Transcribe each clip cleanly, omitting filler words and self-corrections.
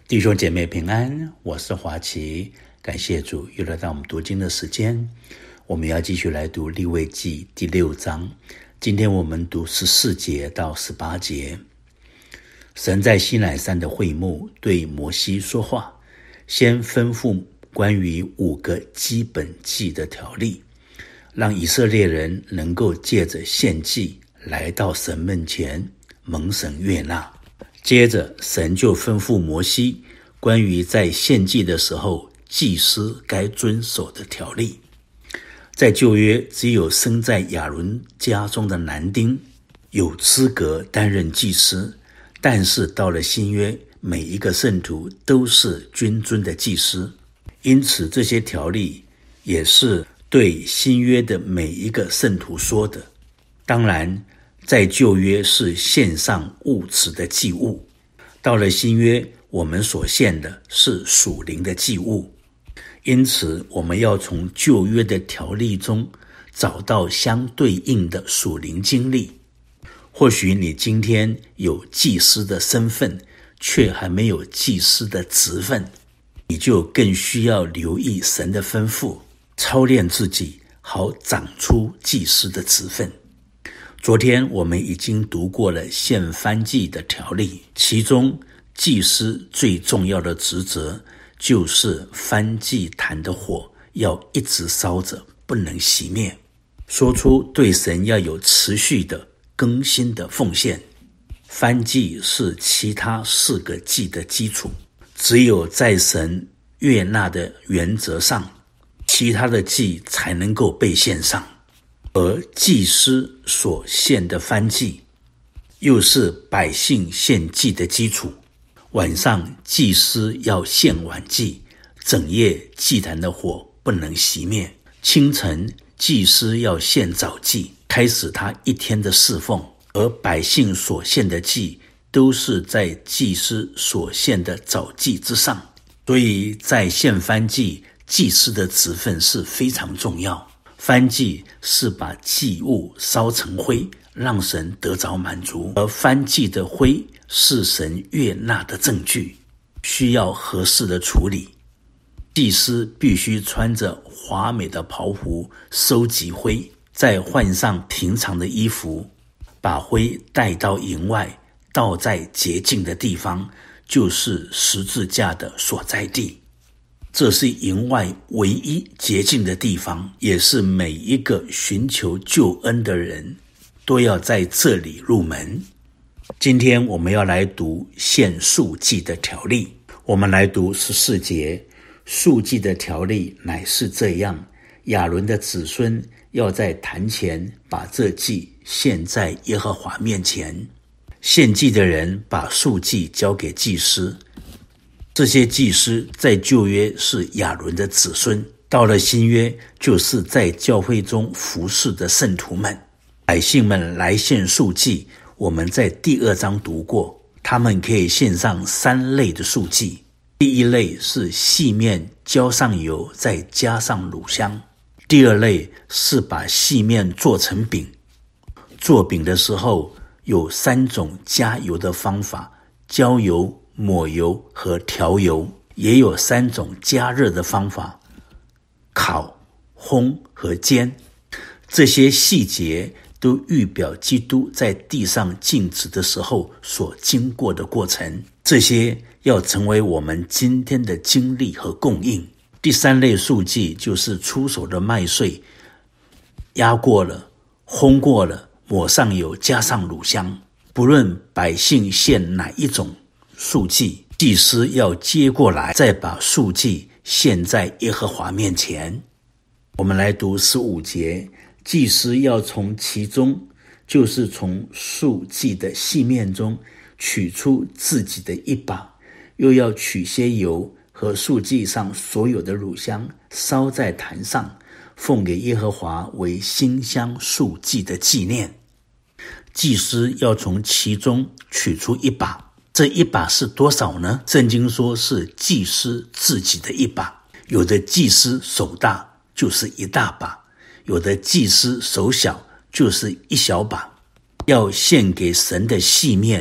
弟兄姐妹平安，我是华奇，感谢主又来到我们读经的时间。我们要继续来读利未记第6章，今天我们读14节到18节。神在西乃山的会幕对摩西说话，先吩咐关于5个基本祭的条例，让以色列人能够借着献祭来到神面前蒙神悦纳。接着神就吩咐摩西关于在献祭的时候祭司该遵守的条例。在旧约，只有生在亚伦家中的男丁有资格担任祭司，但是到了新约，每一个圣徒都是君尊的祭司，因此这些条例也是对新约的每一个圣徒说的。当然在旧约是献上物质的祭物，到了新约，我们所献的是属灵的祭物。因此我们要从旧约的条例中找到相对应的属灵经历。或许你今天有祭司的身份，却还没有祭司的职分，你就更需要留意神的吩咐，操练自己，好长出祭司的职分。昨天我们已经读过了献燔祭的条例，其中祭司最重要的职责就是燔祭坛的火要一直烧着，不能熄灭，说出对神要有持续的更新的奉献。燔祭是其他4个祭的基础，只有在神悦纳的原则上，其他的祭才能够被献上。而祭司所献的燔祭又是百姓献祭的基础。晚上祭司要献晚祭，整夜祭坛的火不能熄灭。清晨祭司要献早祭，开始他一天的侍奉。而百姓所献的祭都是在祭司所献的早祭之上，所以在献燔祭，祭司的职分是非常重要。燔祭是把祭物烧成灰，让神得着满足，而燔祭的灰是神悦纳的证据，需要合适的处理。祭司必须穿着华美的袍服收集灰，再换上平常的衣服，把灰带到营外，倒在洁净的地方，就是十字架的所在地。这是营外唯一洁净的地方，也是每一个寻求救恩的人都要在这里入门。今天我们要来读献素祭的条例，我们来读14节。素祭的条例乃是这样：亚伦的子孙要在坛前把这祭献在耶和华面前，献祭的人把素祭交给祭司。这些祭司在旧约是亚伦的子孙，到了新约就是在教会中服侍的圣徒们。百姓们来献素祭，我们在第2章读过，他们可以献上3类的素祭。第一类是细面浇上油，再加上乳香。第2类是把细面做成饼，做饼的时候有3种加油的方法：浇油、抹油和调油，也有3种加热的方法：烤、烘和煎。这些细节都预表基督在地上尽职的时候所经过的过程，这些要成为我们今天的经历和供应。第3类素祭就是出手的麦穗，压过了，烘过了，抹上油，加上乳香。不论百姓献哪一种素祭，祭司要接过来，再把素祭献在耶和华面前。我们来读15节。祭司要从其中，就是从素祭的细面中取出自己的一把，又要取些油和素祭上所有的乳香，烧在坛上，奉给耶和华为馨香素祭的纪念。祭司要从其中取出一把，这一把是多少呢？圣经说是祭司自己的一把，有的祭司手大就是一大把，有的祭司手小就是一小把。要献给神的细面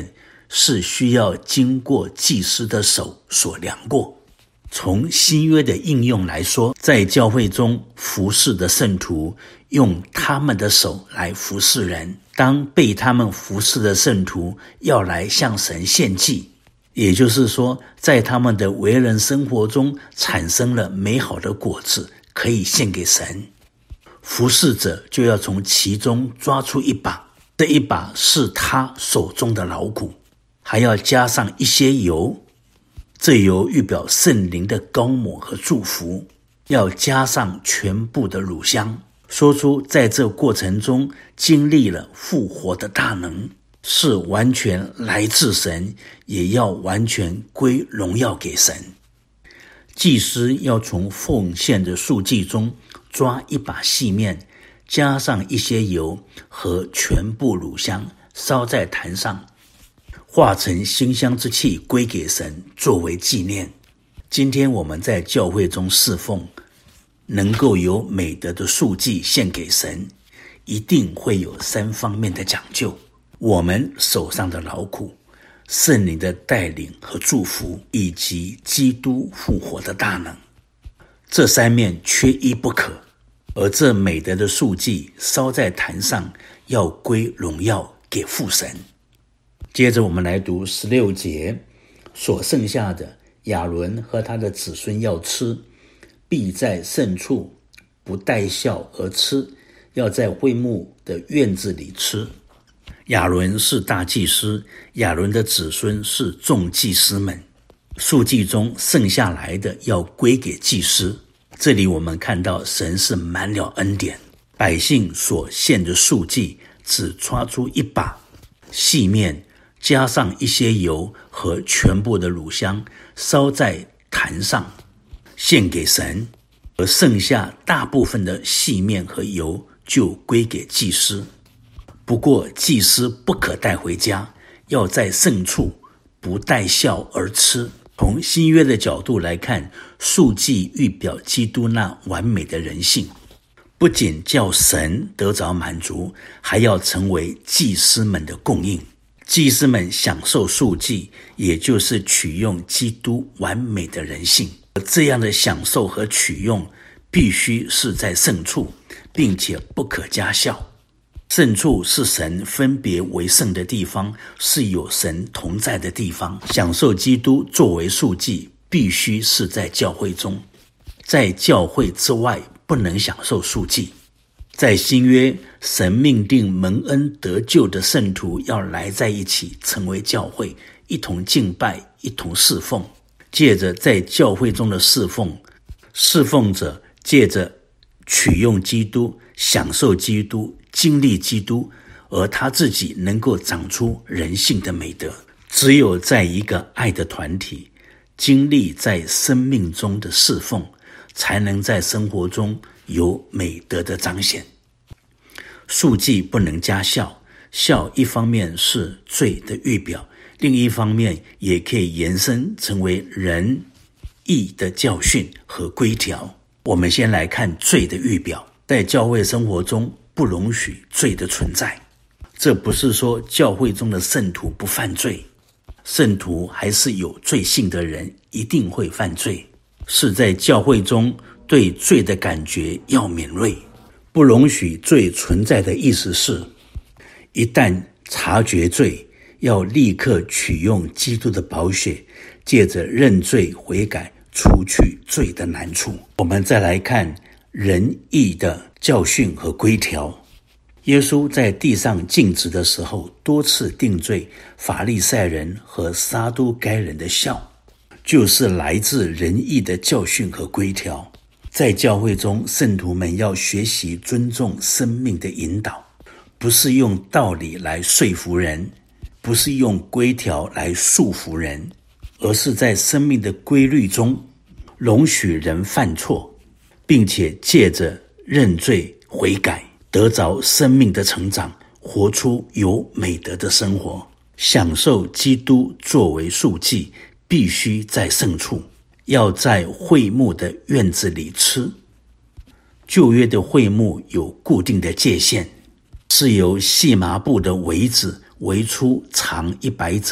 是需要经过祭司的手所量过。从新约的应用来说，在教会中服侍的圣徒用他们的手来服侍人，当被他们服侍的圣徒要来向神献祭，也就是说，在他们的为人生活中产生了美好的果子，可以献给神。服侍者就要从其中抓出一把，这一把是他手中的劳苦，还要加上一些油，这油预表圣灵的膏抹和祝福，要加上全部的乳香，说出在这过程中经历了复活的大能，是完全来自神，也要完全归荣耀给神。祭司要从奉献的素祭中抓一把细面，加上一些油和全部乳香，烧在坛上，化成馨香之气归给神，作为纪念。今天我们在教会中侍奉，能够有美德的素祭献给神，一定会有3方面的讲究：我们手上的劳苦、圣灵的带领和祝福，以及基督复活的大能。这3面缺一不可。而这美德的素祭烧在坛上，要归荣耀给父神。接着我们来读16节，所剩下的亚伦和他的子孙要吃，必在圣处不带笑而吃，要在会幕的院子里吃。亚伦是大祭司，亚伦的子孙是众祭司们，素祭中剩下来的要归给祭司。这里我们看到神是满了恩典，百姓所献的素祭只抓出一把细面，加上一些油和全部的乳香，烧在坛上献给神，而剩下大部分的细面和油就归给祭司。不过祭司不可带回家，要在圣处不带笑而吃。从新约的角度来看，素祭预表基督那完美的人性，不仅叫神得着满足，还要成为祭司们的供应。祭司们享受素祭，也就是取用基督完美的人性。这样的享受和取用必须是在圣处，并且不可加效。圣处是神分别为圣的地方，是有神同在的地方。享受基督作为素祭，必须是在教会中，在教会之外不能享受素祭。在新约，神命定蒙恩得救的圣徒要来在一起，成为教会，一同敬拜，一同侍奉。借着在教会中的侍奉，侍奉者借着取用基督，享受基督，经历基督，而他自己能够长出人性的美德。只有在一个爱的团体，经历在生命中的侍奉，才能在生活中有美德的彰显。素祭不能加笑，笑一方面是罪的预表，另一方面也可以延伸成为仁义的教训和规条。我们先来看罪的预表，在教会生活中不容许罪的存在。这不是说教会中的圣徒不犯罪，圣徒还是有罪性的人，一定会犯罪，是在教会中对罪的感觉要敏锐。不容许罪存在的意思是，一旦察觉罪，要立刻取用基督的宝血，借着认罪悔改，除去罪的难处。我们再来看仁义的教训和规条。耶稣在地上尽职的时候，多次定罪法利赛人和撒都该人的笑，就是来自仁义的教训和规条。在教会中，圣徒们要学习尊重生命的引导，不是用道理来说服人，不是用规条来束缚人，而是在生命的规律中容许人犯错，并且借着认罪悔改，得着生命的成长，活出有美德的生活。享受基督作为素祭，必须在圣处，要在会幕的院子里吃。旧约的会幕有固定的界限，是由细麻布的围子围出长100肘、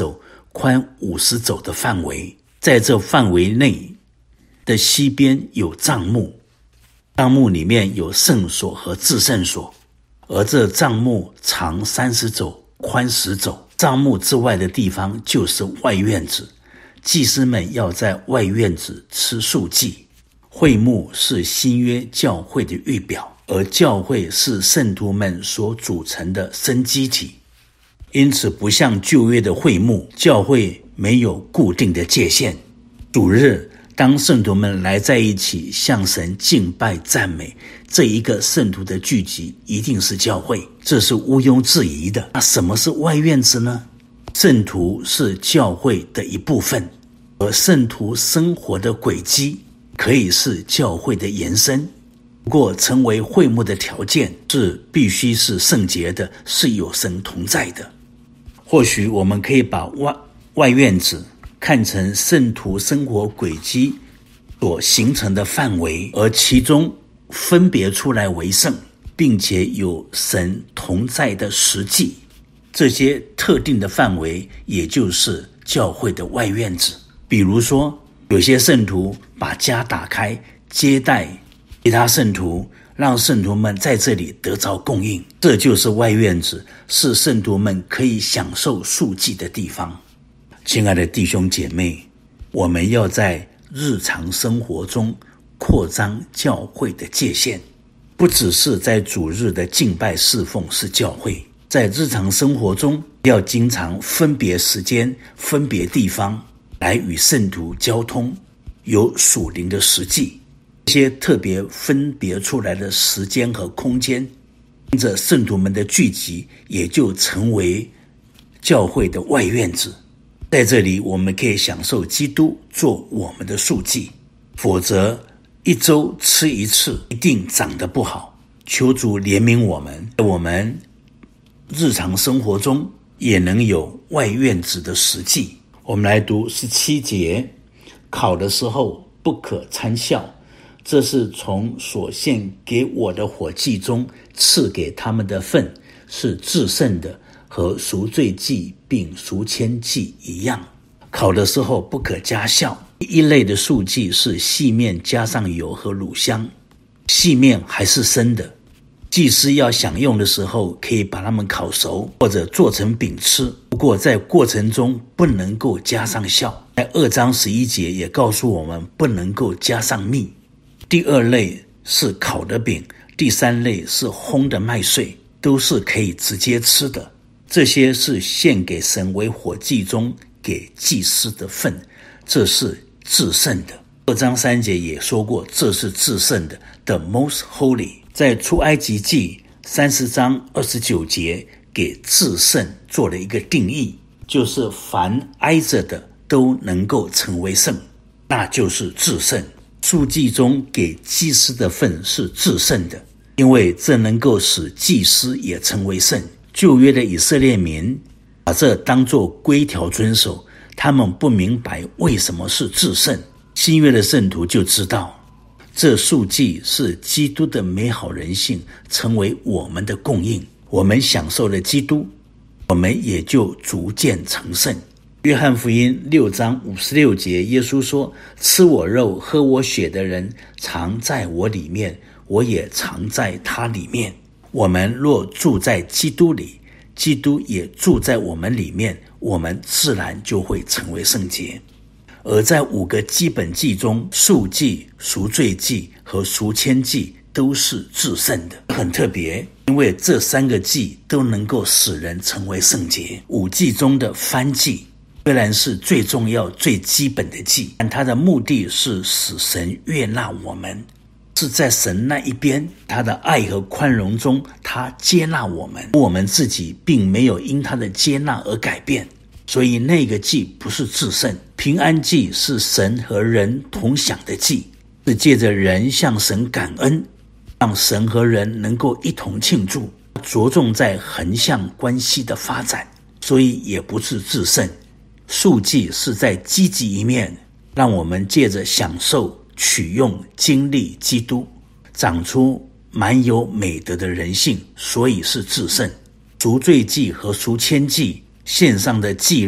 宽50肘的范围，在这范围内的西边有帐幕，帐幕里面有圣所和至圣所，而这帐幕长30肘，宽10肘。帐幕之外的地方就是外院子，祭司们要在外院子吃素祭。会幕是新约教会的预表，而教会是圣徒们所组成的生机体，因此不像旧约的会幕，教会没有固定的界限。主日当圣徒们来在一起向神敬拜赞美，这一个圣徒的聚集一定是教会，这是毋庸置疑的。那什么是外院子呢？圣徒是教会的一部分，而圣徒生活的轨迹可以是教会的延伸。不过成为会幕的条件是必须是圣洁的，是有神同在的。或许我们可以把外院子看成圣徒生活轨迹所形成的范围，而其中分别出来为圣，并且有神同在的实际。这些特定的范围也就是教会的外院子。比如说有些圣徒把家打开接待其他圣徒，让圣徒们在这里得着供应，这就是外院子，是圣徒们可以享受素祭的地方。亲爱的弟兄姐妹，我们要在日常生活中扩张教会的界限，不只是在主日的敬拜侍奉是教会，在日常生活中要经常分别时间、分别地方来与圣徒交通，有属灵的实际。这些特别分别出来的时间和空间，因着圣徒们的聚集，也就成为教会的外院子。在这里我们可以享受基督做我们的素祭，否则一周吃一次一定长得不好。求主怜悯我们，在我们日常生活中也能有外院子的实际。我们来读17节，烤的时候不可参笑，这是从所献给我的火祭中赐给他们的份，是至圣的，和赎罪祭并赎愆祭一样。烤的时候不可加酵。一类的素祭是细面加上油和乳香，细面还是生的，祭司要享用的时候可以把它们烤熟或者做成饼吃，不过在过程中不能够加上酵。在2章11节也告诉我们不能够加上蜜。第2类是烤的饼，第3类是烘的麦穗，都是可以直接吃的。这些是献给神为火祭中给祭司的份，这是至圣的。2章3节也说过，这是至圣的 The most holy。 在出埃及记30章29节给至圣做了一个定义，就是凡挨着的都能够成为圣，那就是至圣。素祭中给祭司的份是至圣的，因为这能够使祭司也成为圣。旧约的以色列民把这当作规条遵守，他们不明白为什么是至圣。新约的圣徒就知道，这素祭是基督的美好人性成为我们的供应，我们享受了基督，我们也就逐渐成圣。约翰福音6章56节，耶稣说，吃我肉喝我血的人常在我里面，我也常在他里面。我们若住在基督里，基督也住在我们里面，我们自然就会成为圣洁。而在5个基本祭中，素祭、赎罪祭和赎愆祭都是至圣的，很特别，因为这3个祭都能够使人成为圣洁。5祭中的燔祭虽然是最重要最基本的祭，但它的目的是使神悦纳我们，是在神那一边，他的爱和宽容中他接纳我们，我们自己并没有因他的接纳而改变，所以那个祭不是至圣。平安祭是神和人同享的祭，是借着人向神感恩，让神和人能够一同庆祝，着重在横向关系的发展，所以也不是至圣。素祭是在积极一面，让我们借着享受、取用、经历基督，长出满有美德的人性，所以是至圣。赎罪祭和赎愆祭献上的祭肉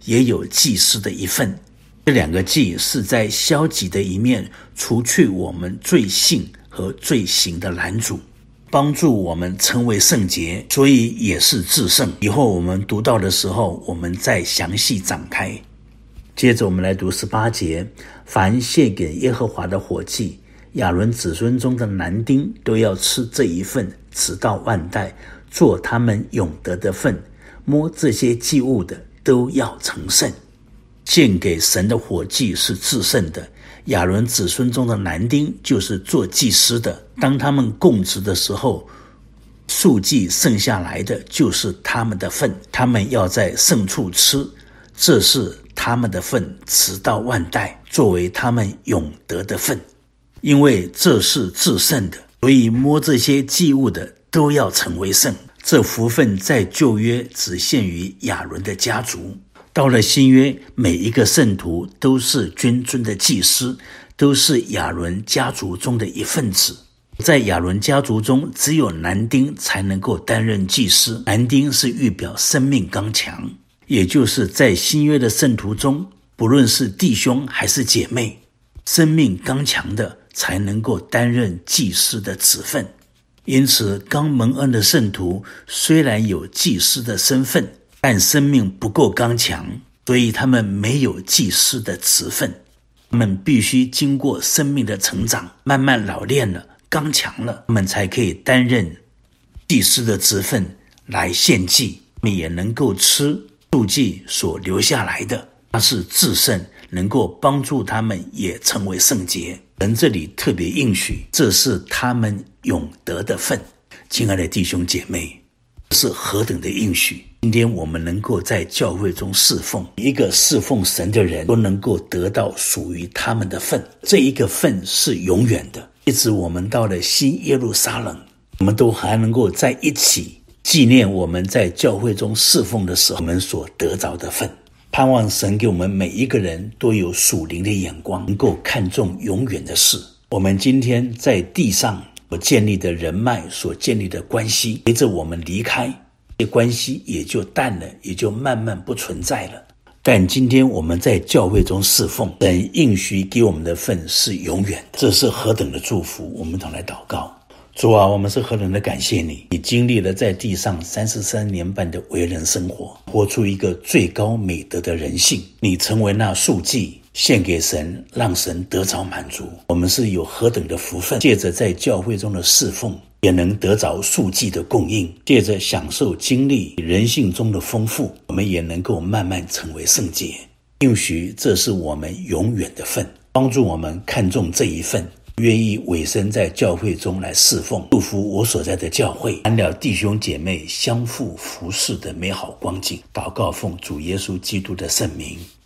也有祭司的一份。这两个祭是在消极的一面除去我们罪性和罪行的拦阻，帮助我们成为圣洁，所以也是至圣。以后我们读到的时候，我们再详细展开。接着我们来读18节，凡献给耶和华的火祭，亚伦子孙中的男丁都要吃这一份，直到万代，做他们永得的份。摸这些祭物的都要成圣。献给神的火祭是至圣的，亚伦子孙中的男丁就是做祭司的，当他们供职的时候，素祭剩下来的就是他们的份，他们要在圣处吃，这是他们的份，直到万代，作为他们永得的份。因为这是至圣的，所以摸这些祭物的都要成为圣。这福分在旧约只限于亚伦的家族，到了新约，每一个圣徒都是君尊的祭司，都是亚伦家族中的一份子。在亚伦家族中，只有男丁才能够担任祭司。男丁是预表生命刚强，也就是在新约的圣徒中，不论是弟兄还是姐妹，生命刚强的才能够担任祭司的职分。因此刚蒙恩的圣徒虽然有祭司的身份，但生命不够刚强，所以他们没有祭司的职分。他们必须经过生命的成长，慢慢老练了，刚强了，他们才可以担任祭司的职分来献祭。他们也能够吃素祭所留下来的，它是至圣，能够帮助他们也成为圣洁。神这里特别应许，这是他们永得的份。亲爱的弟兄姐妹，这是何等的应许！今天我们能够在教会中侍奉，一个侍奉神的人都能够得到属于他们的份，这一个份是永远的。一直我们到了新耶路撒冷，我们都还能够在一起纪念我们在教会中侍奉的时候我们所得着的份。盼望神给我们每一个人都有属灵的眼光，能够看重永远的事。我们今天在地上所建立的人脉，所建立的关系，随着我们离开，这关系也就淡了，也就慢慢不存在了。但今天我们在教会中侍奉，神应许给我们的份是永远的，这是何等的祝福！我们同来祷告。主啊，我们是何等的感谢你，你经历了在地上33年半的为人生活，活出一个最高美德的人性，你成为那素祭，献给神，让神得着满足。我们是有何等的福分，借着在教会中的侍奉，也能得着素祭的供应，借着享受经历人性中的丰富，我们也能够慢慢成为圣洁。应许这是我们永远的份，帮助我们看重这一份，愿意委身在教会中来侍奉，祝福我所在的教会，安了弟兄姐妹相互服侍的美好光景。祷告奉主耶稣基督的圣名，